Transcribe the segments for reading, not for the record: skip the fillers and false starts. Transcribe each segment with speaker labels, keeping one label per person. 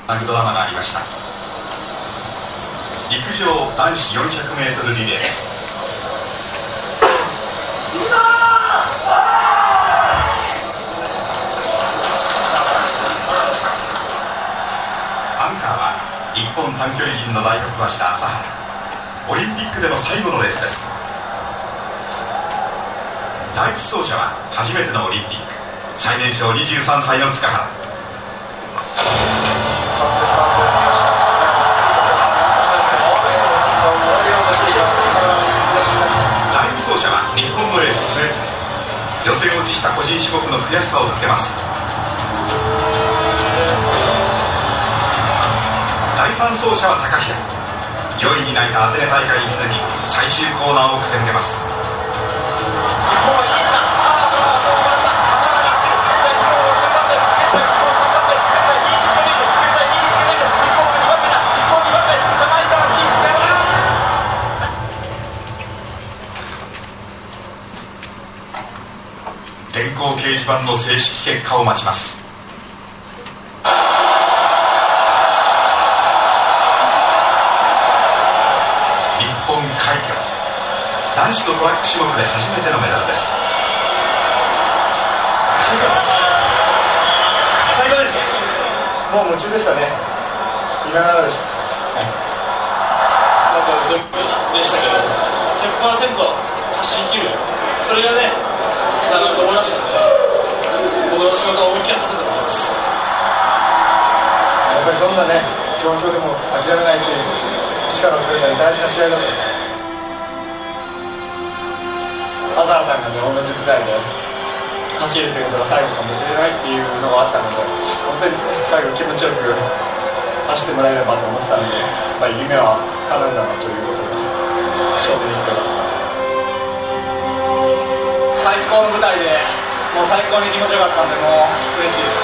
Speaker 1: なドラマがありました。陸上男子 400m リレーです。アンカーは日本短距離陣の大黒柱朝原。オリンピックでの最後のレースです。第一走者は初めてのオリンピック、最年少23歳の塚原。第二走者は日本のエース末續。予選落ちした個人種目の悔しさをぶつけます。第三走者は高平。4位に泣いたアテネ大会に続き最終コーナーを駆け抜けます。電光掲示板の正式結果を待ちます。日本快挙。男子のトラック種目で初めてのメダルです。
Speaker 2: 最高です。最高です。もう夢中でしたね。今ながらでした。
Speaker 3: なんかでしたけど 100% 走り切る、それがねつながると思いましたので、僕の仕事を思いっきり果たせたと思います。
Speaker 2: やっぱりどんなね状況でも諦めないという力をくれた大事な試合だった。朝原さんがね同じ舞台で走るということが最後かもしれないっていうのがあったので、本当に最後気持ちよく走ってもらえればと思ってたので、やっぱり夢は叶うんだなということが勝負できたら最高の舞台でもう最高に気持ちよかったんで、もう嬉しいです。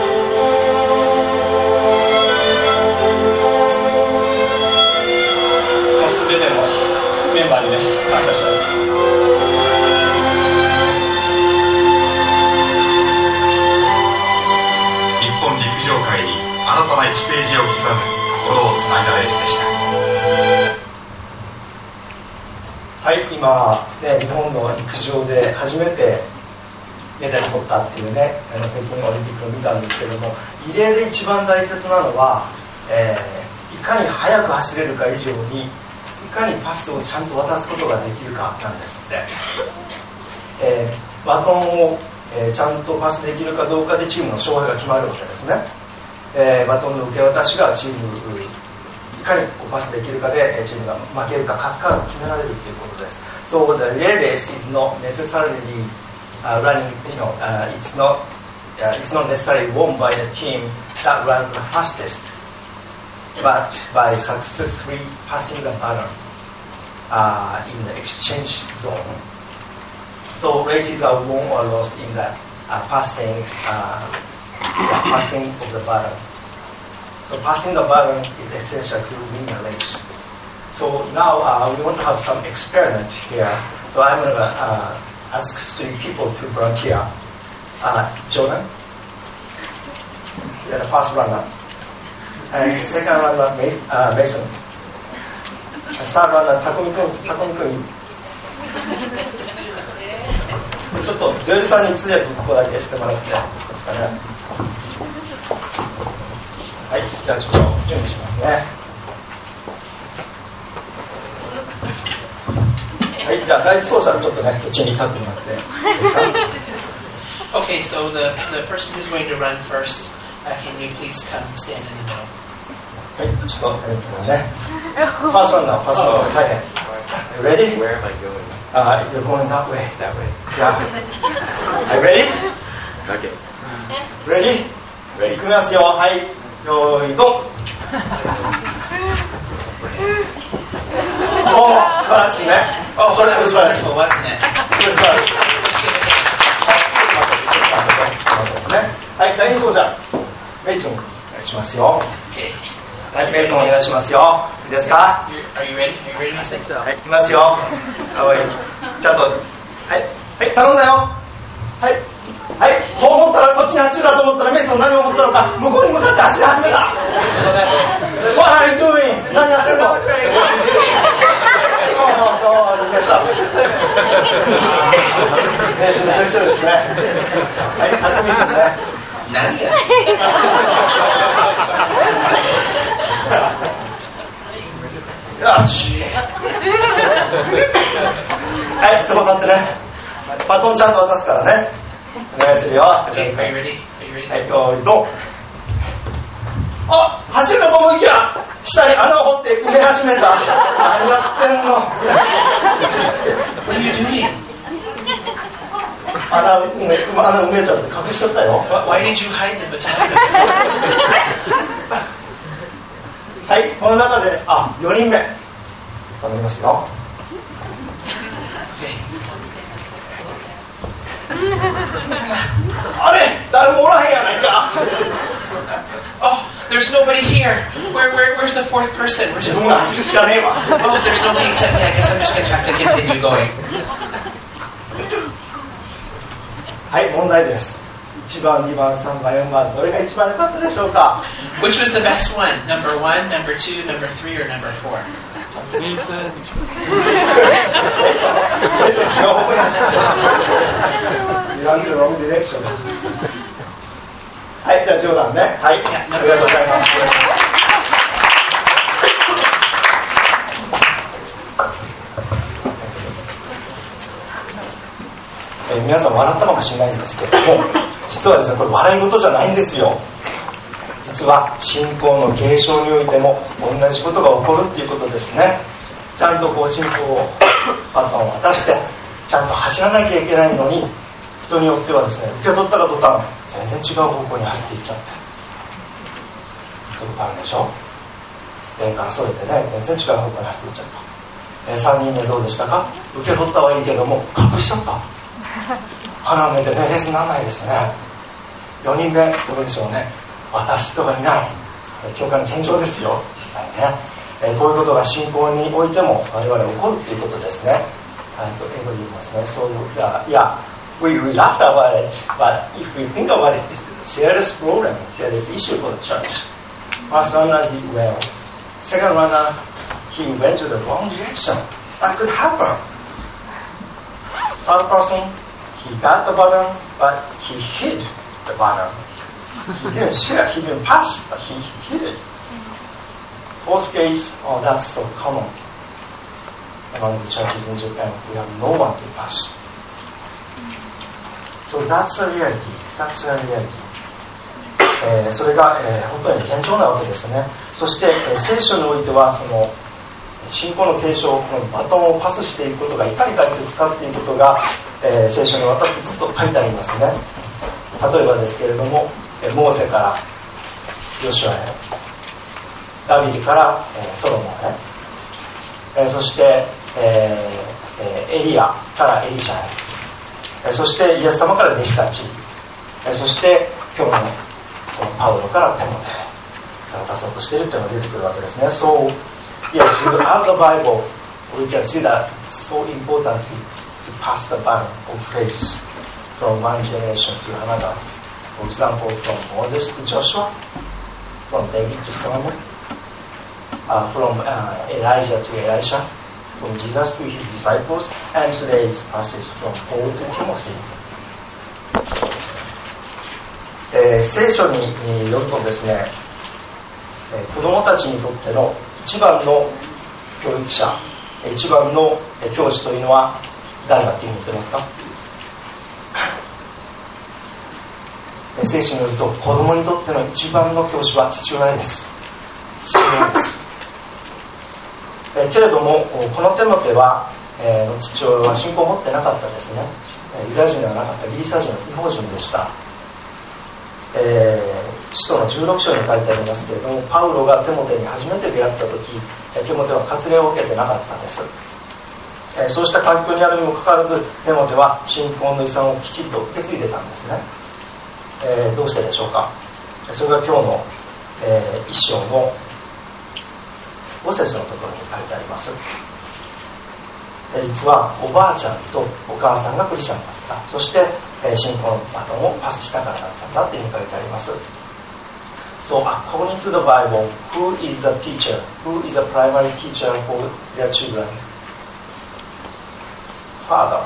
Speaker 2: もう全てのメンバーにね感謝してます。
Speaker 1: 日本陸上界に新たな1ページを刻む心をつないだレースでした。
Speaker 2: はい、今、ね、日本の陸上で初めてメダル取ったっていうね、北京オリンピックを見たんですけども、リレーで一番大切なのは、いかに速く走れるか以上に、いかにパスをちゃんと渡すことができるかなんですって。バトンを、ちゃんとパスできるかどうかでチームの勝敗が決まるわけですね。バトンの受け渡しがチームいかにパスできるかでチームが負けるか勝つかを決められるということです。So the relay race is not necessarily running, it's not necessarily won by the team that runs the fastest, but by successfully passing the baton in the exchange zone. So races are won or lost in that passing of the baton. So passing the baton is essential to win the race. So now we want to have some experiment here. So I'm going to ask 3 people to volunteer. Jordan, you're the first runner. And second runner, Mason. And third runner, Takumi-kun. ちょっと女優さんに通訳ここだけしてもらっていいですかね。はい、じゃあちょっと準備しますね。はい、じゃあ第一走者ちょっとね、こっちに立ってもらっていいですか。
Speaker 4: Okay, so the person who's going to run first, can you please come stand in the middle?
Speaker 2: はい、ちょっとね。ファーストランナー、大変。Ready?
Speaker 5: Where am I going?
Speaker 2: You're going that way.
Speaker 5: That way.
Speaker 2: Yeah. Are you ready?
Speaker 5: Okay.
Speaker 2: Ready?
Speaker 5: Ready.
Speaker 2: いきますよ。はい。よーい、ドン。おー、素晴らしいね。これ素晴らしい。
Speaker 4: Wasn't it?
Speaker 2: これ素晴らしい。はい、第2走者。メイソン、お願いしますよ。はい、メイソンお願いしますよ。いいですか？
Speaker 4: Are you ready? Are you ready? I think so.
Speaker 2: はい、いきますよ。はい、ちゃんと。はい、はい、頼んだよ。はい。 はい、と思ったらこっちに走るかと思ったらメイソン何を思ったのか向こうに向かって走り始めた。What are you doing? 何やってるの？めちゃくちゃですね。はい、初めてですね。
Speaker 4: 何や
Speaker 2: よし。はい、そこ立ってね。バトンちゃんと渡すからね。お願いするよ。
Speaker 4: Okay, are you ready? Are you ready?
Speaker 2: はい、よーい、ドン。あ、走るかと思いきや、下に穴を掘って埋め始めた。何やってんの？
Speaker 4: What are you doing?
Speaker 2: 穴埋めちゃって隠しちゃったよ。
Speaker 4: Why did you hide the baton?
Speaker 2: はい、この中で、4人目。頼みますよ。
Speaker 4: Okay.
Speaker 2: あれ、誰もおらへんやないか。
Speaker 4: Oh, there's nobody here. Where's the fourth person? Where's
Speaker 2: 自
Speaker 4: the
Speaker 2: 分が走るしかねえわ。
Speaker 4: Oh, there's nobody except me. I guess I'm just going to have to continue going.
Speaker 2: はい、問題です。1番、2番、3番、4番、どれが一番良かったでしょうか？
Speaker 4: Which was the best one? Number 1, number 2, number 3, or number 4?
Speaker 2: 違う方向に走った。Run the wrong direction. はい、じゃあ冗談ね。はい、ありがとうございます。皆さん笑ったかもしれないんですけれども、実はですね、これ笑い事じゃないんですよ。実は信仰の継承においても同じことが起こるっていうことですね。ちゃんとこう信仰をバトンを渡してちゃんと走らなきゃいけないのに、人によってはですね、受け取ったか途端全然違う方向に走っていっちゃって、そういうことあるでしょ。霊からそれてね、全然違う方向に走っていっちゃった。3人目どうでしたか？受け取ったはいいけども隠しちゃった。鼻を抜いてね、レースにならないですね。4人目どうでしょうね。渡す人がいない。教会の現状ですよ、実際ね。こういうことが信仰においても我々起こるということですね。英語で言いますね。そういう、we laughed about it, but if we think about it, it's a serious problem, serious issue for the church. First runner did well. Second runner, he went to the wrong direction. That could happen. Third person, he got the button, but he hid the button. He didn't share, he didn't pass, but he hid it. Fourth case, that's so common among the churches in Japan. We have no one to pass. So that's a reality. That's a reality. それが、本当に現状なわけですね。そして、聖書においてはその信仰の継承、このバトンをパスしていくことがいかに大切かっていうことが、聖書にわたってずっと書いてありますね。例えばですけれども、モーセからヨシュアへ、ダビデからソロモンへ、そしてエリアからエリシャへ、そしてイエス様から弟子たち、そして今日のパウロからテモテへ渡そうとしているというのが出てくるわけですね。So, yes, without the Bible, we can see that it's so important to pass the baton of faith from one generation to another. For example, from Moses to Joshua, from David to Solomon, from Elijah to Elisha, from Jesus to his disciples, and today's passage from Paul to Timothy. 聖書によるとですね、子どもたちにとっての一番の教育者、一番の教師というのは誰だっていうふうに言ってますか？聖書によると子どもにとっての一番の教師は父親です。父親です。けれどもこのテモテは、父親は信仰を持ってなかったですね。ユダヤ人ではなかったギリシャ人の異邦人でした。使徒の16章に書いてありますけれども、パウロがテモテに初めて出会った時、テモテは割礼を受けてなかったです。そうした環境にあるにもかかわらず、テモテは信仰の遺産をきちんと受け継いでたんですね。どうしてでしょうか。それが今日の、一章の5節のところに書いてあります。 実はおばあちゃんとお母さんがクリスチャンだった。そして、信仰のバトンをパスしたからだったんだっていうふうに書いてあります。So according to the Bible, who is the teacher? Who is the primary teacher for their children? Father.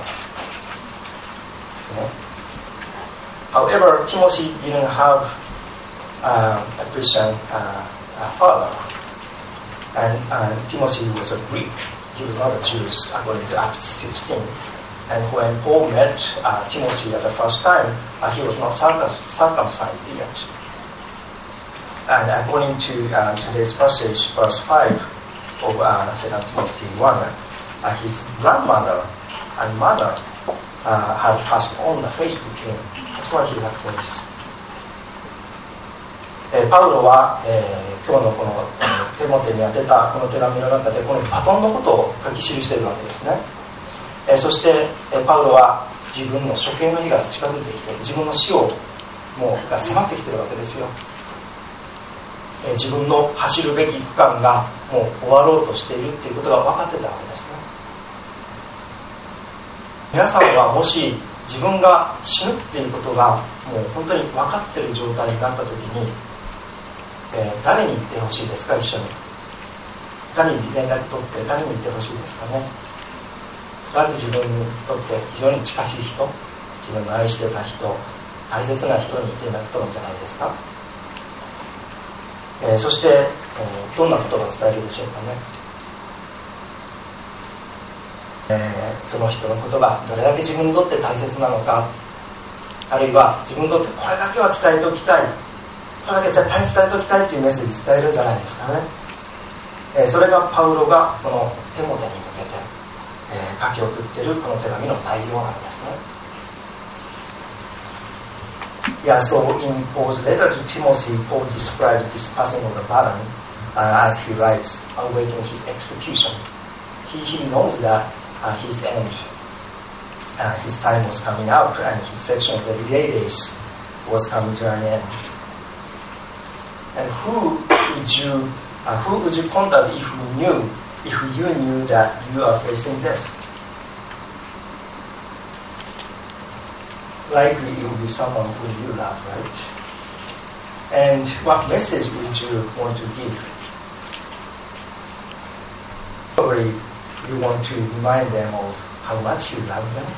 Speaker 2: However, Timothy didn't have a Christian father, and Timothy was a Greek. He was not a Jew, according to Acts 16. And when Paul met Timothy at the first time, he was not circumcised yet. And according to today's passage, verse 5 of 2 Timothy 1, his grandmother and mother had passed on the faith to him. That's why he had faith. パウロは、今日のこのテモテに宛てたこの手紙の中でこのバトンのことを書き記しているわけですね。そして、パウロは自分の処刑の日が近づいてきて、自分の死をもうが迫ってきているわけですよ。自分の走るべき区間がもう終わろうとしているっていうことが分かってたわけですね。皆さんはもし自分が死ぬっていうことがもう本当に分かっている状態になった時に、誰に言ってほしいですか？一緒に誰に連絡取って誰に言ってほしいですかね。それは自分にとって非常に近しい人、自分の愛してた人、大切な人に連絡取るんじゃないですか。そして、どんなことが伝えるでしょうかね。その人のことがどれだけ自分にとって大切なのか、あるいは自分にとってこれだけは伝えておきたい、これだけ絶対に伝えておきたいというメッセージ伝えるんじゃないですかね。それがパウロがこのテモテに向けて、書き送っているこの手紙の内容なんですね。Yeah, so in Paul's letter to Timothy, Paul describes this passing of the baton as he writes, awaiting his execution. He knows that his end, his time was coming out, and his section of the relay days was coming to an end. And who would you contact if you knew that you are facing death? Likely it will be someone whom you love, right? And what message would you want to give? Probably you want to remind them of how much you love them.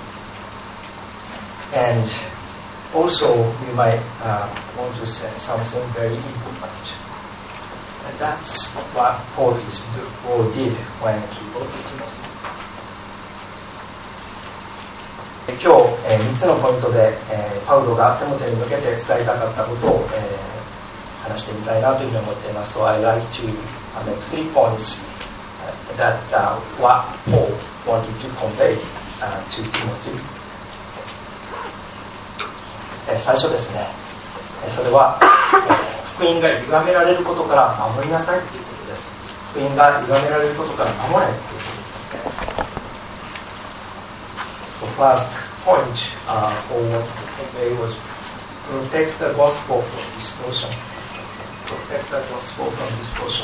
Speaker 2: And also you might want to say something very important. And that's what Paul did when he wrote to Timothy. 今日、3つのポイントで、パウロがテモテに向けて伝えたかったことを、話してみたいなというふうに思っています。So I like to make 3 points that what Paul wanted to convey to Timothy. 最初ですね、それは、福音が歪められることから守りなさいということです。福音が歪められることから守れということですね。So first point for what to convey was protect the gospel from distortion. Protect the gospel from distortion.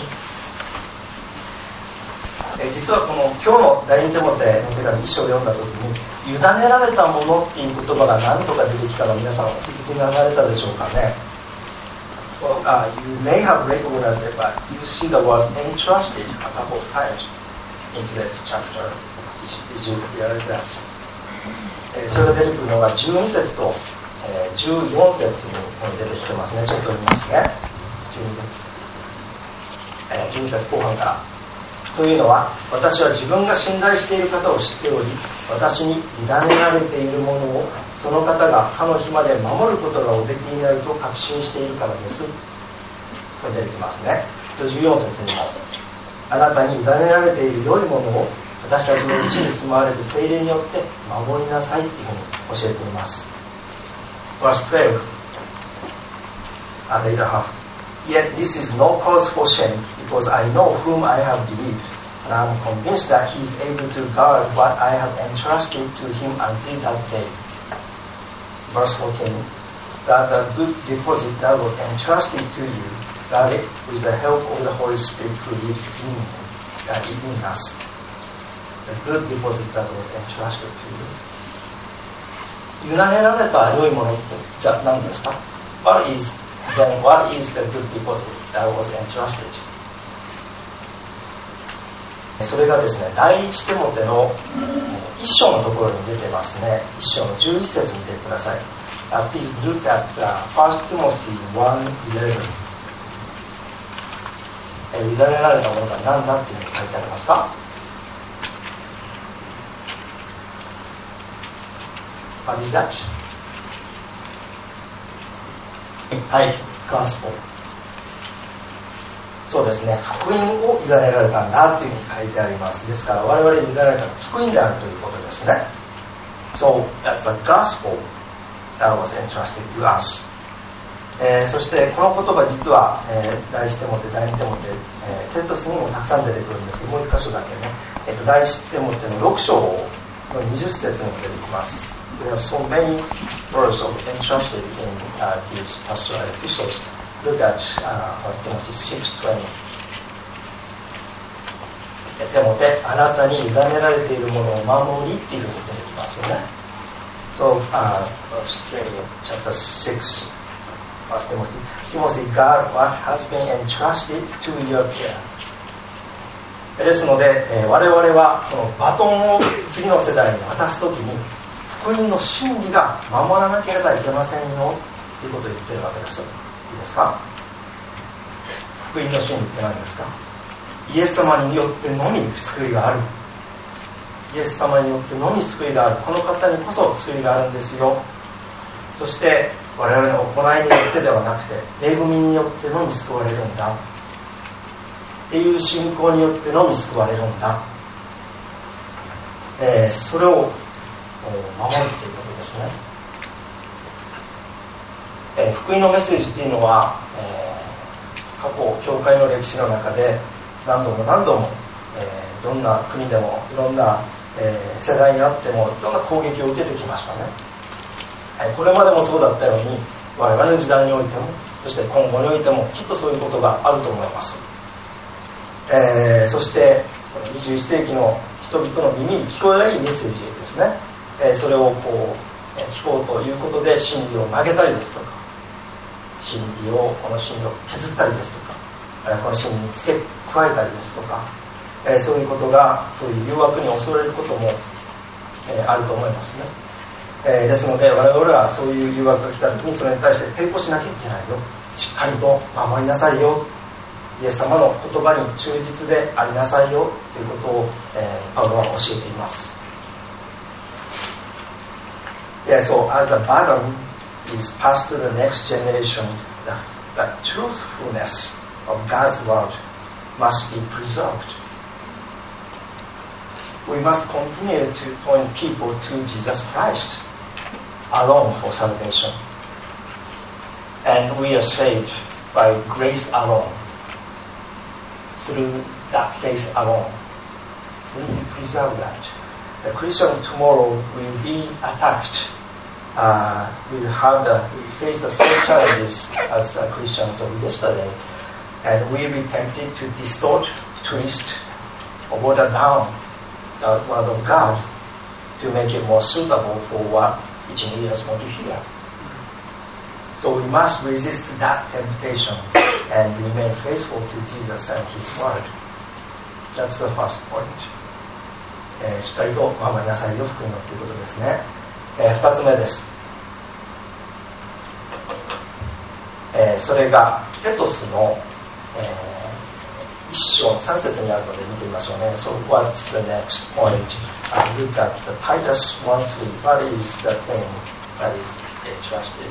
Speaker 2: 実はこの今日の第二テモテの手紙1章を読んだ時に委ねられたものっていう言葉が何とか出てきたのを皆さんお気づきになられたでしょうかね。Well, you may have recognized it, but you see the word entrusted a couple of times in today's chapter. Did you realize that? それが出てくるのが12節と14節に出てきてますね。ちょっと読みますね。12節後半から。というのは、私は自分が信頼している方を知っており、私に委ねられているものをその方が歯の日まで守ることがおできになると確信しているからです。これ出てきますね。14節にも、あなたに委ねられている良いものを私たちのうちに住まわれる聖霊によって守りなさいというふうに教えています。Verse 12 later half. Yet this is no cause for shame, because I know whom I have believed, and I am convinced that he is able to guard what I have entrusted to him until that day. Verse 14. That the good deposit that was entrusted to you, guard it with the help of the Holy Spirit who lives in us. the good deposit that was entrusted to you. 委ねられた良いものってじゃあ何ですか？ What is the good deposit that was entrusted? それがですね、第一テモテの一章のところに出てますね。一章の11節見てください。Please look at 1 Timothy 1:11。委ねられたものが何だっていうふうに書いてありますか？ What is that? はい、Gospel。そうですね、福音を委ねられたんだというふうに書いてあります。ですから我々に委ねられたのは福音であるということですね。So that's the gospel that was entrusted to us. そしてこの言葉実は、第一テモテ、第二テモテ、テトスにもたくさん出てくるんですけど、もう一箇所だけね、第一テモテの6章の20節にも出てきます。We have so many words of entrusted in these pastoral epistles. Look at 1 Timothy 6:20. テモテ、あなたに委ねられているものを守りっていうふうに出てきますよね。So, verse 20, chapter 6, 1 Timothy, God, what has been entrusted to your care. ですので、我々はこのバトンを次の世代に渡すときに、福音の真理が守らなければいけませんよということを言っているわけです。いいですか？福音の真理って何ですか？イエス様によってのみ救いがある。イエス様によってのみ救いがある。この方にこそ救いがあるんですよ。そして我々の行いによってではなくて、恵みによってのみ救われるんだっていう信仰によってのみ救われるんだ。それを守るということですね。福音のメッセージっていうのは、過去教会の歴史の中で何度も、どんな国でもいろんな、世代になってもいろんな攻撃を受けてきましたね。これまでもそうだったように我々の時代においても、そして今後においてもきっとそういうことがあると思います。そして21世紀の人々の耳に聞こえないメッセージですね。それを聞こうということで真理を曲げたりですとか、この真理を削ったりですとか、この真理に付け加えたりですとか、そういうことが、そういう誘惑に襲われることも、あると思いますね。ですので我々はそういう誘惑が来た時にそれに対して抵抗しなきゃいけないよ、しっかりと守りなさいよ、イエス様の言葉に忠実でありなさいよということを、パウロは教えています。So as the baton is passed to the next generation, the truthfulness of God's word must be preserved. We must continue to point people to Jesus Christ alone for salvation. And we are saved by grace alone, through that faith alone. We need to preserve that. The Christian tomorrow will be attacked. We face the same challenges as Christians of yesterday, and we will be tempted to distort, twist, or water down the word of God to make it more suitable for what each leaders want to hear. So we must resist that temptation and remain faithful to Jesus and His word. That's the first point. しっかりと守りなさいよ、福音のということですね。2つ目です。それがテトスの、1章の3節にあるので見てみましょうね。So what's the next point? Look at the Titus 1:3. What is the thing that is entrusted?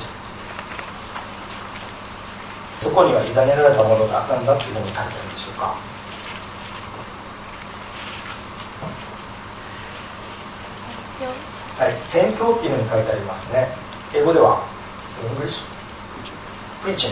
Speaker 2: そこには委ねられたものが何だというふうに書いてあるでしょうか。はい、宣教っていうふうに書いてありますね。英語では English Preaching。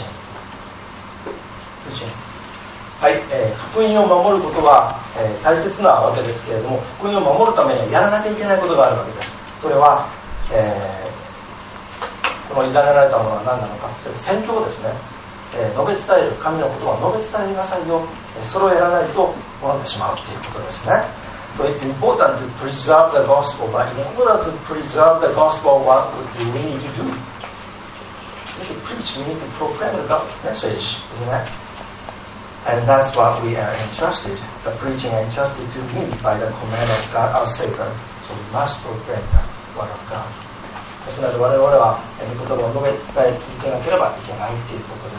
Speaker 2: はい、福音を守ることは、大切なわけですけれども、福音を守るためにはやらなきゃいけないことがあるわけです。それは、この委ねられたものは何なのか、それは宣教ですね。 述べ伝える、神の言葉を述べ伝えなさいよ、それをやらないと滅んでしまうということですね。So it's important to preserve the gospel, but in order to preserve the gospel, what do we need to do? We need to preach, we need to proclaim the message, isn't it? And that's what we are entrusted. The preaching is entrusted to me by the command of God, our Savior. So we must proclaim the word of God. ですので我々は御言葉を述べ伝え続けなければいけないということです。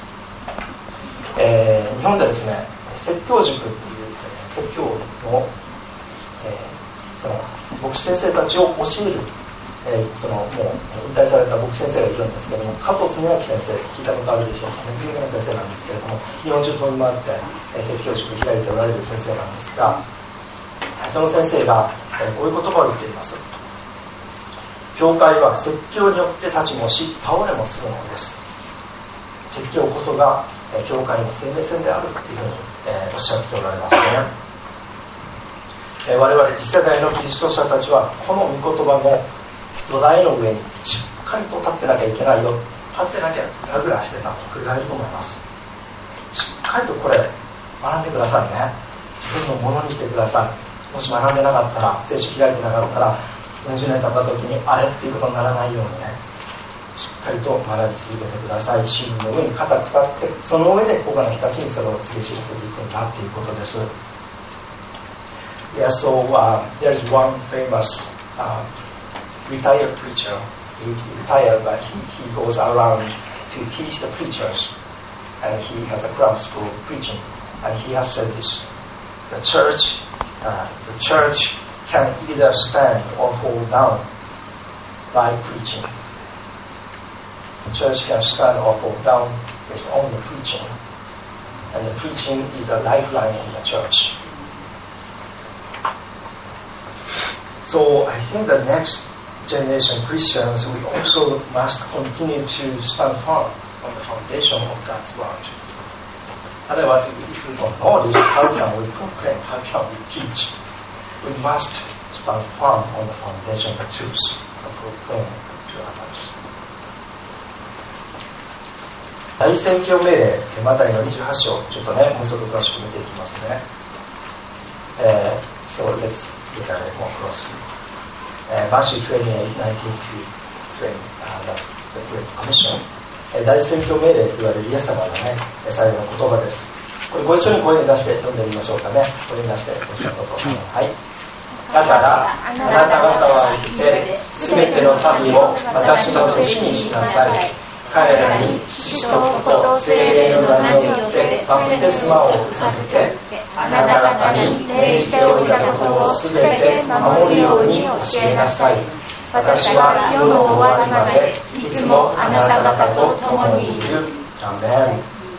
Speaker 2: 日本でですね、説教塾という説教の、その牧師先生たちを教える、そのもう引退された牧師先生がいるんですけれども、加藤恒明先生聞いたことあるでしょうかね。有名な先生なんですけれども、日本中飛び回って説教塾開いておられる先生なんですが、その先生がこういう言葉を言っています。教会は説教によって立ちもし倒れもするのです。説教こそが教会の生命線であるというふうにおっしゃっておられますね。我々次世代のキリスト者たちはこの御言葉の土台の上にしっかりと立ってなきゃいけないよ。立ってなきゃグラグラしてたと繰り返ると思います。しっかりとこれ学んでくださいね。自分のものにしてください。もし学んでなかったら、聖書開いてなかったら40年経った時にあれっていうことにならないようにね、しっかりと学び続けてください。真理の上に固く立って、その上で他の人たちにそれを告げ知らせていくんだっていうことです。Yeah, so there's one famous retired preacher. He retired, but he goes around to teach the preachers, and he has a ground school preaching, and he has said this: the church can either stand or fall down by preaching. The church can stand or fall down based on the preaching, and the preaching is a lifeline in the church. So I think the next generation Christians, we also must continue to stand firm on the foundation of God's word. Otherwise, if we don't know this, how can we proclaim? How can we teach? We must stand firm on the foundation of the truth and proclaim to others. 大宣教命令、マタイの28章、ちょっとね、もうちょっと詳しく見ていきますね。So let's look at it more closely. Matthew 28:19 to 20, that's the Great Commission. 大宣教命令と言われるイエス様のね、最後の言葉です。これご一緒に声に出して読んでみましょうかね。声に出してご一緒にどうぞ。はい。だからあなた方は行ってすべての民を私の弟子にしなさい。彼らに父と子と聖霊の名によってバプテスマを授け、あなた方に命じておいたことをすべて守るように教えなさい。私は世の終わりまでいつもあなた方と共にいる。アメ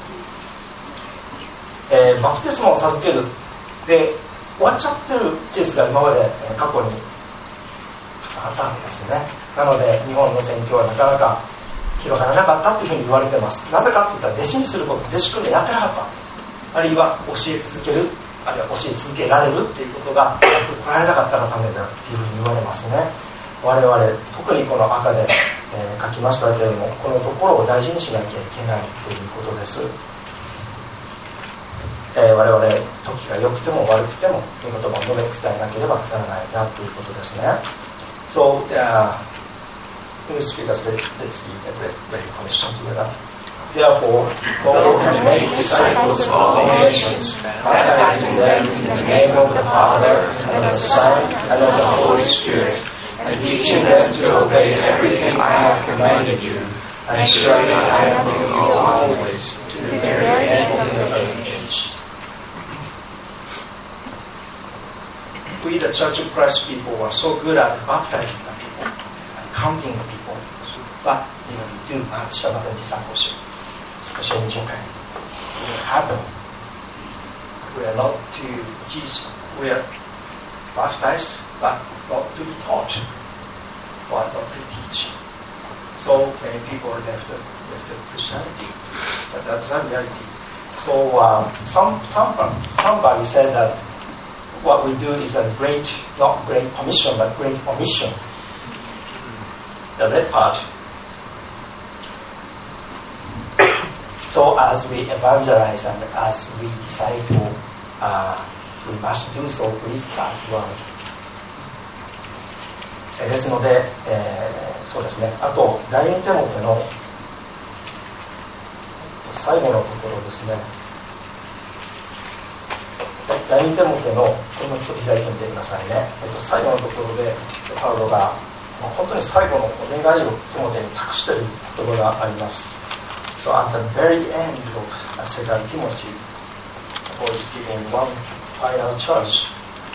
Speaker 2: ン。バプテスマを授けるで終わっちゃってるケースが今まで過去にあったんですね。なので日本の宣教はなかなか広がらなかったというふうに言われています。なぜかといったら弟子にすること、弟子訓練やってなかった。あるいは教え続ける、あるいは教え続けられるということがやってこられなかったがためだというふうに言われますね。我々特にこの赤で、書きましたけれども、このところを大事にしなきゃいけないということです。我々時が良くても悪くてもという言葉を述べ伝えなければならないなということですね。So, English speakers, let's read the Great Commission together. Therefore, go and make disciples of all nations, baptizing them in the name of the Father, and of the Son, and of the Holy Spirit, and teaching them to obey everything I have commanded you. And surely I am with you always, to the very end of the age. We, the Church of Christ people, are so good at baptizing the people, and counting the people, but we do much about the discipleship, especially in Japan. It will happen. We are not to teach, we are baptized, but not to be taught, or not to teach. So many people are left Christianity, but that's not reality. So somebody said that what we do is a great, not great commission, but great omission. The red part. So as we evangelize and as we disciple, we must do so with God's word. ですので、そうですね。あと第二テモテの最後のところですね。第二テモテのこれもちょっと開いてみてくださいね。最後のところでパウロが本当に最後のお願いをテモテに託している言葉があります。So at the very end of 2 Timothy, Paul is giving one final charge.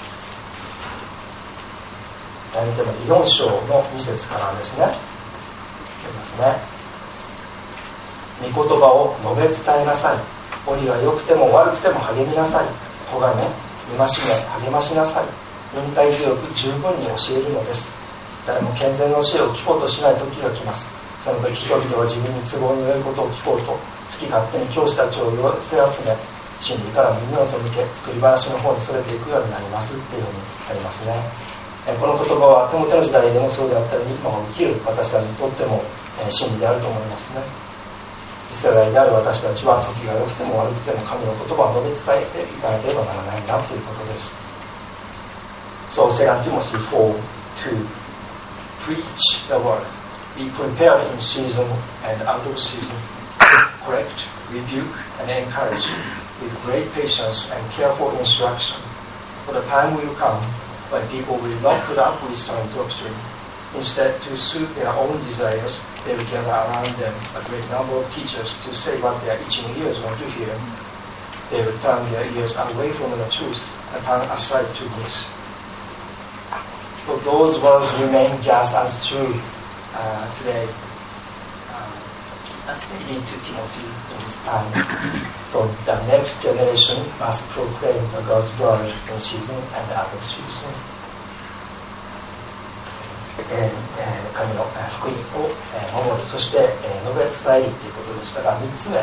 Speaker 2: 第2テモテ4章の2節からですね。読みますね。御言葉を述べ伝えなさい。折が良くても悪くても励みなさい。咎め、戒め、励ましなさい。忍耐強く十分に教えるのです。誰も健全の教えを聞こうとしない時が来ます。その時人々は自分に都合の良いことを聞こうと好き勝手に教師たちを寄せ集め、真理から耳を背け作り話の方にそれていくようになりますっていうふうにありますね。この言葉はテモテの時代でもそうであったり今を生きる私たちにとっても真理であると思いますね。次世代である私たちは時が良くても悪くても神の言葉を述べ伝えていかなければならないなということです。So 2 Timothy 4:2 Preach the word. Be prepared in season and out of season. Correct, rebuke, and encourage with great patience and careful instruction. For the time will come when people will not put up with sound doctrine. Instead, to suit their own desires, they will gather around them a great number of teachers to say what their itching ears want to hear. They will turn their ears away from the truth and turn aside to myths. So those words remain just as true today as they did to Timothy in his time. So the next generation must proclaim the God's word in season and out of season. 神の福音を守り、そして述べ伝えるということでしたが、3つ目、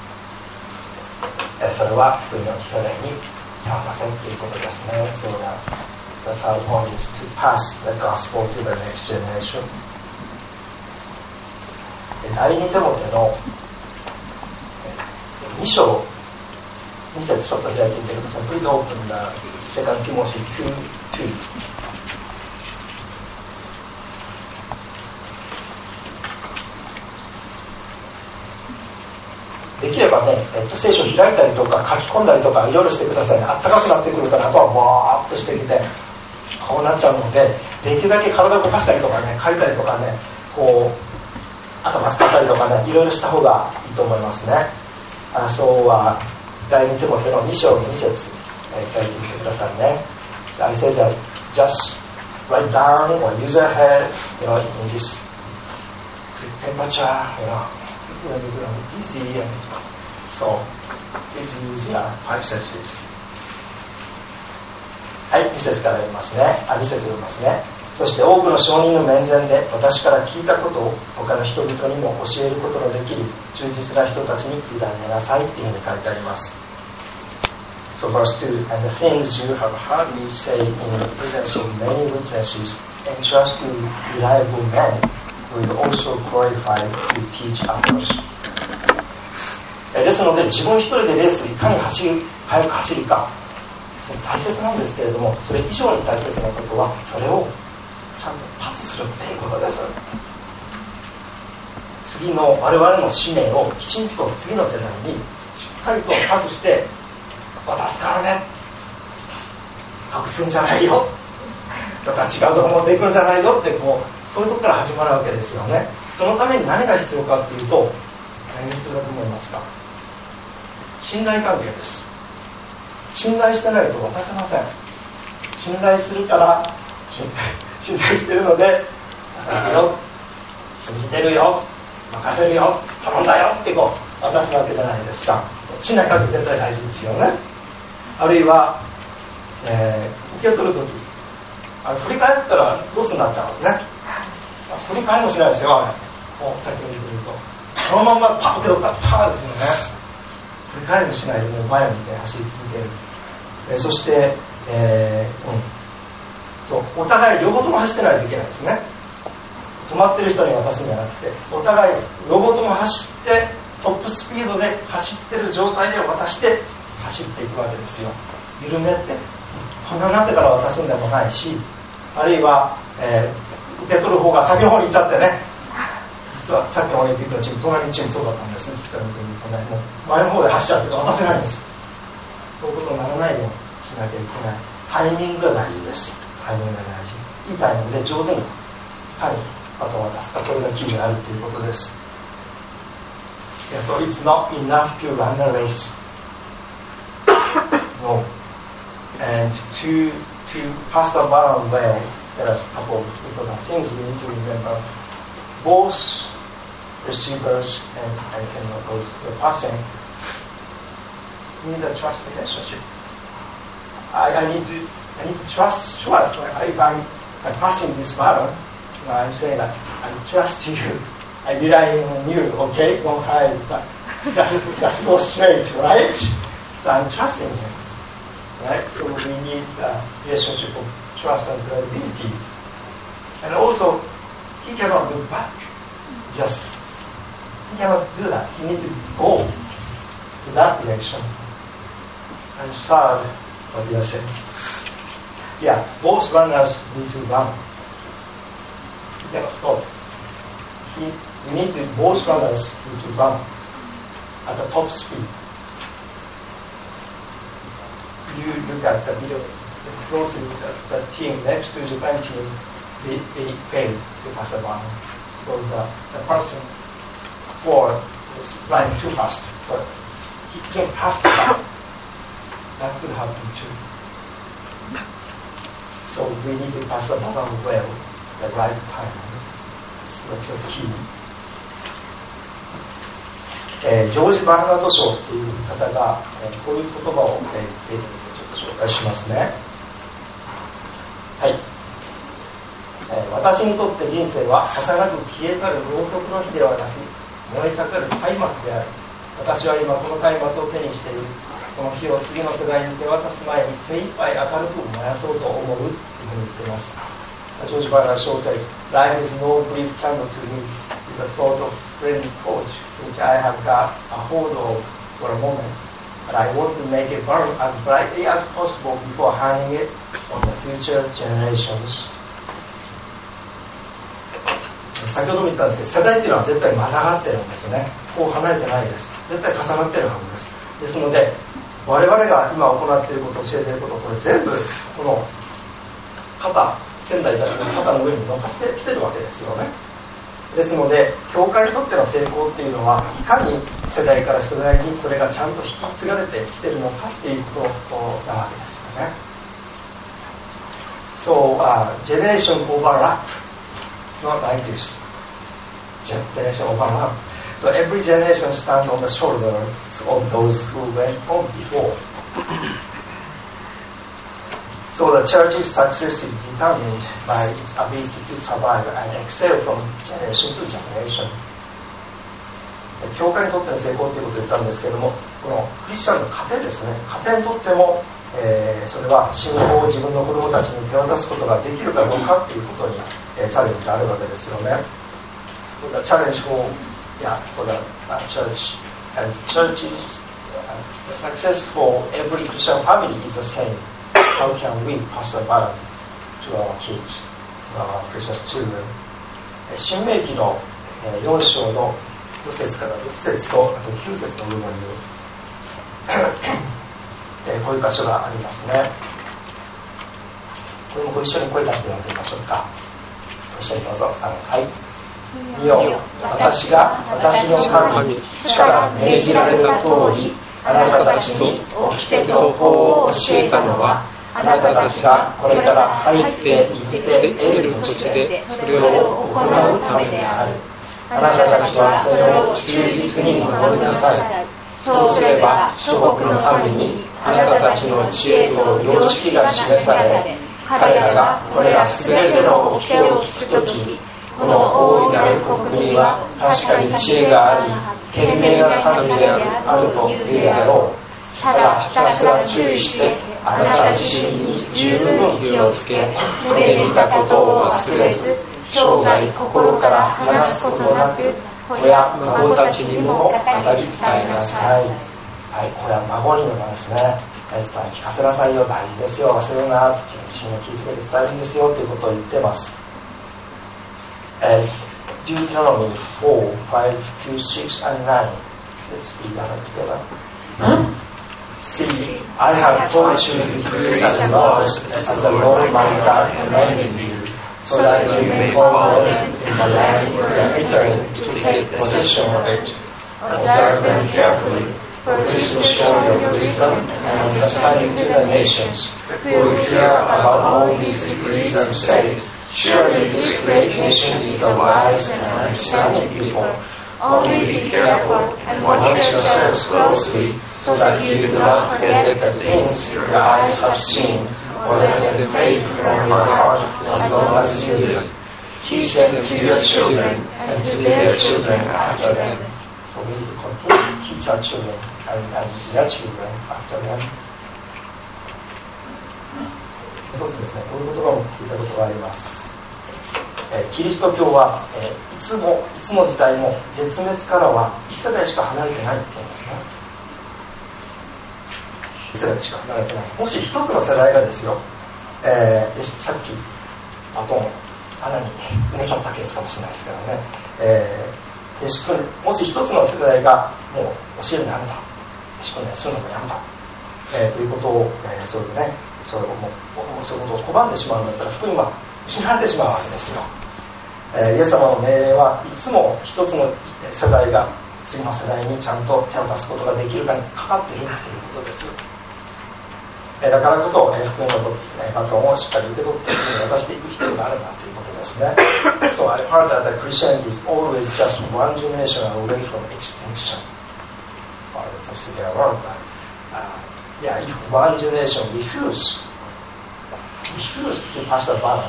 Speaker 2: それは福音の次世代に渡せということですね。So the third point is to pass the gospel to the next generation. 第2テモテの2章2節ちょっと開いてみてください。Please open the 2 Timothy 2:2. できればね、聖書を開いたりとか書き込んだりとかいろいろしてくださいね。あったかくなってくるからあとはわーっとしてきてこうなっちゃうので、できるだけ体を動かしたりとかね、書いたりとかね、こう頭使ったりとかね、いろいろした方がいいと思いますね。そうは第2テモテの2章の2節書いてみてくださいね。I say that just write down or use your head, in this good temperature, easy, and so please use your 5 senses. はい、2節から読みますね。2節読みますね。そして多くの証人の面前で私から聞いたことを他の人々にも教えることのできる忠実な人たちに委ねなさいっていうふうに書いてあります。So verse 2, and the things you have heard me say in the presence of many witnesses, entrust to reliable men who will also qualify to teach others. ですので自分一人でレースいかに速く走るか、それ大切なんですけれども、それ以上に大切なことはそれをちゃんとパスするっていうことです。次の我々の使命をきちんと次の世代にしっかりとパスして渡すからね、隠すんじゃないよとか違うとこ持っていくんじゃないよってそういうとこから始まるわけですよね。そのために何が必要かっていうと、何が必要だと思いますか？信頼関係です。信頼してないと渡せません。信頼するから信頼してるので渡すよ、信じてるよ、任せるよ、頼んだよって渡すわけじゃないですか。信頼関係絶対大事ですよね。あるいは、受け取るとき振り返ったらロスになっちゃうんですね。振り返りもしないですよ。先ほど言うとそのままパッと受け取ったらパーですよね。振り返りもしないでもう前を見て走り続ける。そして、そうお互い両方とも走ってないといけないですね。止まってる人に渡すんじゃなくて、お互い両方とも走ってトップスピードで走ってる状態で渡して走っていくわけですよ。緩めてこんなになってから渡すんでもないし、あるいは、受け取る方が先の方に行っちゃってね、実はさっきのオリンピックのチーム、隣のチームそうだったんです。実は見てみるとね、もう前の方で走っちゃって渡せないんです。そういうことにならないようにしなきゃいけない。タイミングが大事です。タイミングが大事。いいタイミングで上手にいかにバトンを渡すか、これがキーであるということです。Yeah, so it's not enough to run a race. No. And to pass the baton well, there are a couple of important things we need to remember. Both receivers and those who are passing need a trust relationship. I need to trust Stuart. If I'm passing this baton, I'm saying that I trust you. I rely on you, okay? Don't hide, but just go straight, right? So I'm trusting him, right? So we need a relationship of trust and credibility. And also, he cannot look back. He cannot do that. He needs to go to that direction. And third, what did I say? Yeah, both runners need to run. He cannot stop. Both runners need to run at the top speed. You look at the video closely, the team next to the Japan team, they failed to pass the baton because the person forward was running too fast. So he couldn't pass the baton. That could happen too. So we need to pass the baton well, the right time. That's the key. ジョージ・バーナード賞という方が、こういう言葉を、ちょっと紹介しますね。はい。私にとって人生は儚く消え去るろうそくの火ではなく燃え盛る松明である。私は今この松明を手にしている。この火を次の世代に手渡す前に精一杯明るく燃やそうと思うというふうに言っています。ジョージ・バーナード賞 says, Life is no brief candle to me. It's a sort of spreading torch which I have got a hold of for a moment. But I want to make it burn as brightly as possible before handing it on the future generations. 先ほども言ったんですけど、世代っていうのは絶対またがってるんですね。こう離れてないです。絶対重なってるはずです。ですので、我々が今行っていること、教えていること、これ全部この先代たちの肩の上に乗っかってきてるわけですよね。ですので、教会にとっての成功っていうのは、いかに世代から世代にそれがちゃんと引き継がれてきてるのかっていうことなわけですよね。So, generation overlap. It's not like this. Generation overlap. So every generation stands on the shoulders of those who went on before. So the church's success is determined by its ability to survive and excel from generation to generation. 教会にとっての成功ということを言ったんですけれども、このクリスチャンの家庭ですね、家庭にとっても、それは信仰を自分の子供たちに手渡すことができるかどうかということに、チャレンジがあるわけですよね。So the challenge for the church and churches, the success for every Christian family is the same. How can we pass the baton to our kids, to our precious children? 新明記の4章の5節から6節とあと9節の部分にこういう箇所がありますね。これもご一緒に声出して読んでみましょうか。ご一緒にどうぞ。はい。見よ、私が私の神に力命じられた通り、あなたたちに掟と法を教えたのは、あなたたちがこれから入っていって得る土地でそれを行うためである。あなたたちはそれを忠実に守りなさい。そうすれば諸国の民にあなたたちの知恵と良識が示され、彼らがこれらすべての掟を聞くとき、この大いなる国民は確かに知恵があり、賢明な民であるというであろう。ただひたすら注意して、あなた自身に十分に気をつけ、これに見たことを忘れず、生涯心から離すことなく、 子や孫たちにも語り伝えなさい。はい、子や孫にもですね、聞かせなさいよ、大事ですよ、忘れるな、自分自身の気づけて伝えるんですよということを言っています。Deuteronomy 4, 5 to 6 and 9. Let's read that together. See, I have taught you the rules and laws as the Lord my God commanded you, so that you may follow them in the land you are entering to take possession of it. Observe them carefully, for this will show your wisdom and understanding to the nations, who will hear about all these decrees and say, surely this great nation is a wise and understanding people. Only be careful and watch yourselves closely, so that you do not forget the things your eyes have seen, or let them fade from your heart as long as you live. Teach them to your children and to their children after them. So we need to continue to teach our children and their children after them. 一つですね、こういう言葉も聞いたことがあります。キリスト教はいつの時代も絶滅からは一世代しか離れてないって言うんですね。一世代しか離れてない。もし一つの世代がですよ、さっきバトン穴に埋めちゃったケースかもしれないですけどね、もし一つの世代がもう教えるのやめた、宿命するのもやめた、ということを、そういうことを拒んでしまうんだったら福音は失われてしまうわけですよ。イエス様の命令はいつも一つの世代が次の世代にちゃんと手を出すことができるかにかかっているということです。だからこそ福音のバトンをしっかり受け取って次に渡していく必要があるんだということですね。So I heard that Christianity is always just one generation away from extinction. Well, it's a severe word, but if one generation refuse to pass the baton,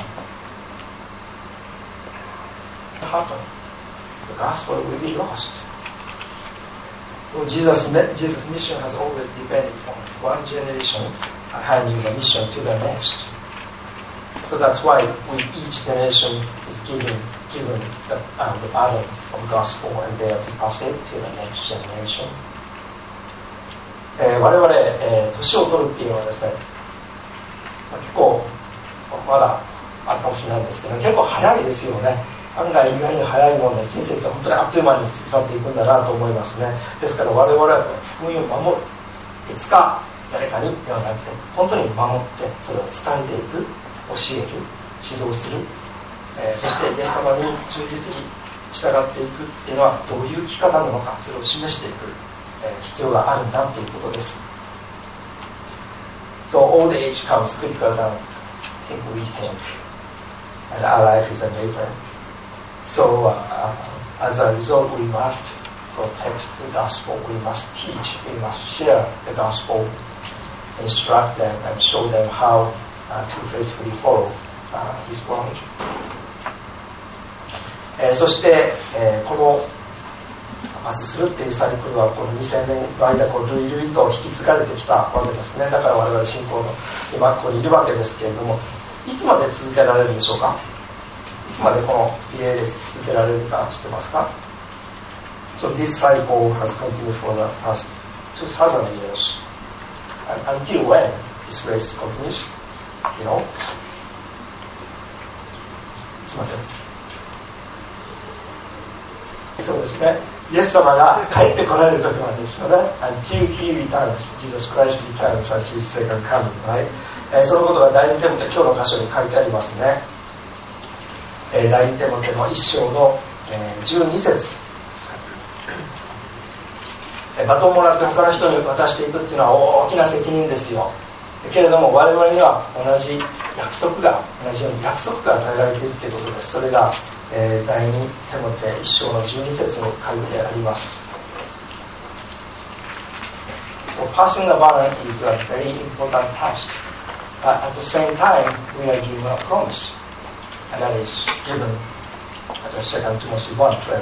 Speaker 2: what happen? The gospel will be lost. So Jesus' mission has always depended on one generation handing the mission to the next. So that's why each generation is given the baton of gospel, and they have to pass it to the next generation. 我々、年を取るっていうのはですね、結構まだあるかもしれないんですけど、結構早いですよね。案外意外に早いもんです。人生って本当にあっという間に過ぎ去っていくんだなと思いますね。ですから我々は福音を守る、いつか誰かにではなくて本当に守ってそれを伝えていく、教える、指導する、そしてイエス様に忠実に従っていくっていうのはどういう生き方なのか、それを示していく必要があるんだということです。So old age comes quicker than we think, and our life is a vapor. So as a result, we must protect the gospel, we must teach, we must share the gospel, instruct them and show them how to faithfully follow His word. そして、このパスするっていうサイクルはこの2000年の間類々と引き継がれてきたわけですね。だから我々信仰の今ここにいるわけですけれども、いつまで続けられるでしょうか。いつまでこの PA で続けられるか知ってますか。 So this cycle has continued for the past 2,000 years. And until when this race continues? You know? いつまで。そうですね。イエス様が帰ってこられる時までですよね。Until He returns, Jesus Christ returns at His second coming, right? そのことが第二テモテ、今日の箇所に書いてありますね。第二テモテの一章の12節。バトンをもらって他の人に渡していくっていうのは大きな責任ですよ。けれども我々には同じように約束が与えられているということです。それが第2テモテ1章の12節に書いてあります。So passing the baton is a very important task. But at the same time, we are given a promise. And that is given at the 2 Timothy 1:12.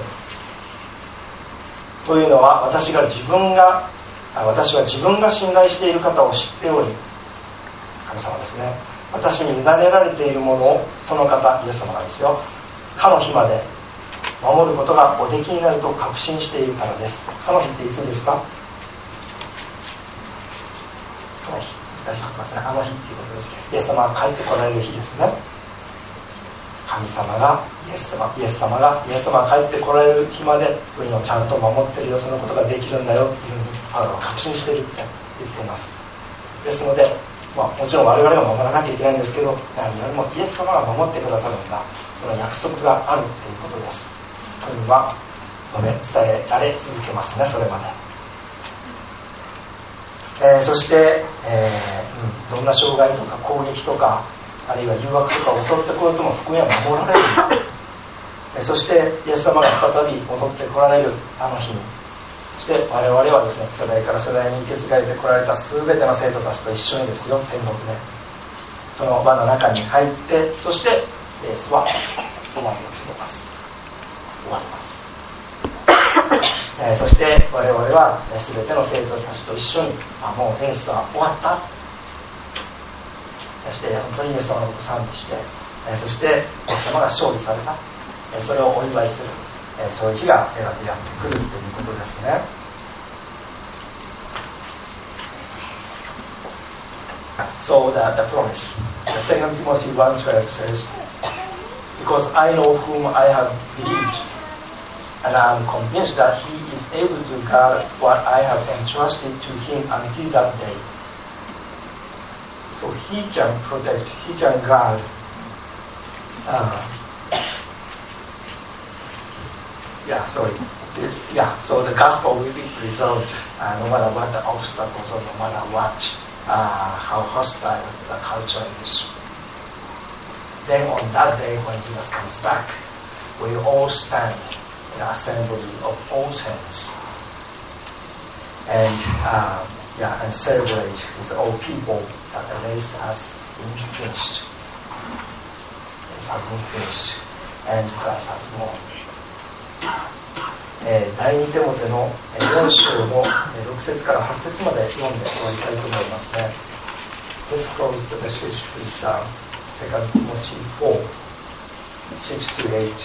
Speaker 2: というのは私は自分が信頼している方を知っており、神様ですね。私に委ねられているものをその方、イエス様がですよ。かの日まで守ることがおできになると確信しているからです。その日っていつですか？その日、難しくますね。あの日っていうことです。イエス様が帰ってこられる日ですね。神様がイエス様が帰ってこられる日まで国をちゃんと守っているよ、そのことができるんだよっていうふうにパウロは確信しているって言っています。ですので、もちろん我々が守らなきゃいけないんですけど、何よりもイエス様が守ってくださるんだ、その約束があるということです。というのは伝えられ続けますね、それまで。そして、どんな障害とか攻撃とか、あるいは誘惑とか襲ってこようとも福音は守られるんだ。そしてイエス様が再び戻ってこられるあの日に、そして我々はですね、世代から世代に受け継がれてこられた全ての生徒たちと一緒にですよ、天国でその輪の中に入って、そしてレースは終わりを告げます。終わります。そして我々は全ての生徒たちと一緒に、もうレースは終わった、そして本当にイエス様のことを賛美して、そしてイエス様が勝利された、それをお祝いする、そういう日がやがてやってくるということですね。So the promise, the 2 Timothy 1:12 says, because I know whom I have believed, and I am convinced that he is able to guard what I have entrusted to him until that day. So he can protect, he can guard. So the gospel will be preserved no matter what the obstacles or no matter what, how hostile the culture is. Then on that day when Jesus comes back, we all stand in an assembly of all saints and celebrate with all people that the race has been finished. It has been finished and Christ has won. 第2テモテの4章の6節から8節まで読んで終わりたいと思いますね。Let's close the message, please. 2 Timothy 4, 6 to 8.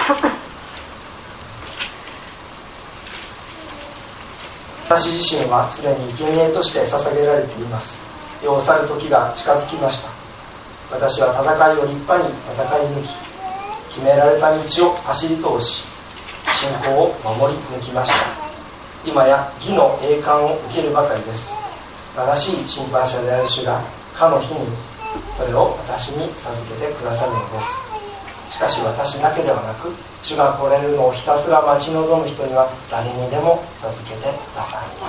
Speaker 2: 私自身はすでに生贄として捧げられています。要去る時が近づきました。私は戦いを立派に戦い抜き、決められた道を走り通し、信仰を守り抜きました。今や義の栄冠を受けるばかりです。正しい審判者である主がかの日にそれを私に授けてくださるのです。しかし私だけではなく、主が来られるのをひたすら待ち望む人には誰にでも授けてくださいます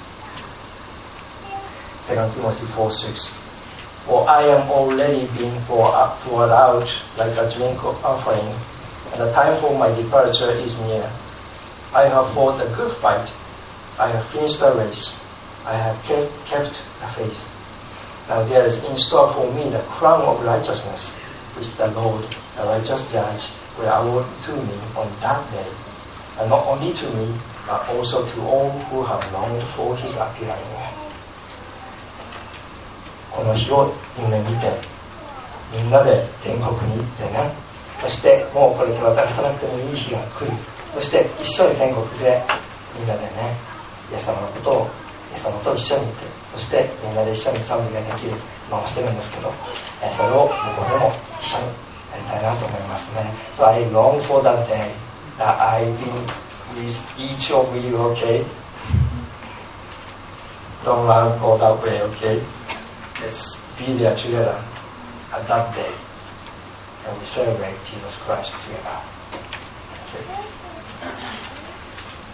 Speaker 2: 。2 Timothy 4:6 For I am already being poured out like a drink offering, and the time for my departure is near. I have fought the good fight. I have finished the race. I have kept the faith. Now there is in store for me the crown of righteousness, which the Lord, the righteous judge, will award to me on that day, and not only to me, but also to all who have longed for his appearing. この日を夢見て、みんなで天国に行ってね、そしてもうこれ手渡さなくてもいい日が来る。そして一緒に天国でみんなでね、イエス様のことをイエス様と一緒にいて、そしてみんなで一緒に賛美ができる今もしてるんですけど、それを向こうでも一緒にやりたいなと思いますね。So I long for that day that I've been with each of you, okay? Don't run all that way, okay? Let's be there together at that day, and we celebrate Jesus Christ together. Okay.